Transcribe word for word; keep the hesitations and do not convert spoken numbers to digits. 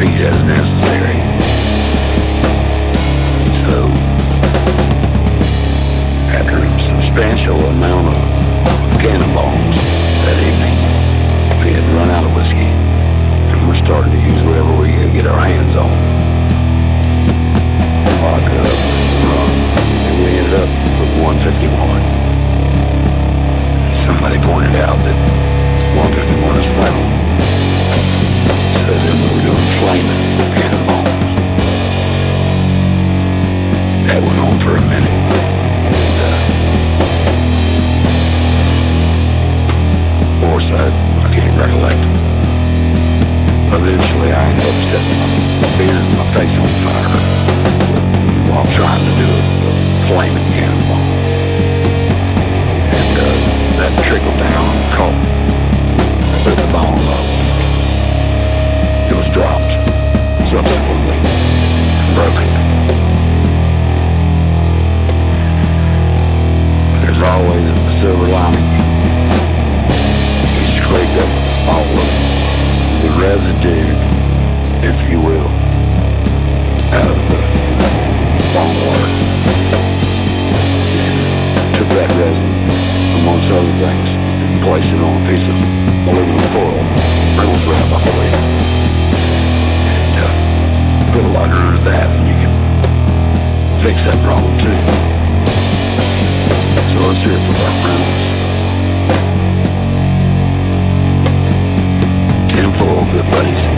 repeat as necessary. So, after a substantial amount of cannonballs that evening, we had run out of whiskey, and we're starting to use whatever we could get our hands on. Vodka, rum, and we ended up with one fifty-one. Somebody pointed out that one fifty-one is flammable. So then we were doing flaming cannonballs. That went on for a minute. And, uh, Foresight, I can't recollect. Eventually I ended up setting my beard and my face on fire while trying to do a, a flaming cannonball. And uh, that trickled down and caught with the bone low. It was dropped subsequently and broken. There's always a silver lining. We scraped up all of the residue, if you will, out of the bone water. Took that resin, amongst other things, and placed it on a piece of aluminum foil, Reynolds wrap, I believe. And uh, put a lighter under that, and you can fix that problem too. So let's hear it for Buck Reynolds. Tin foil, good buddies.